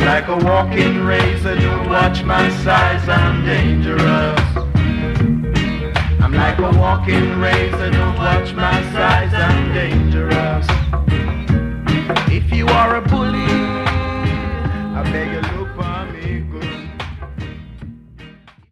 like a walking razor, don't watch my size, I'm dangerous. I'm like a walking razor, don't watch my size, I'm dangerous. If you are a bully, I beg you.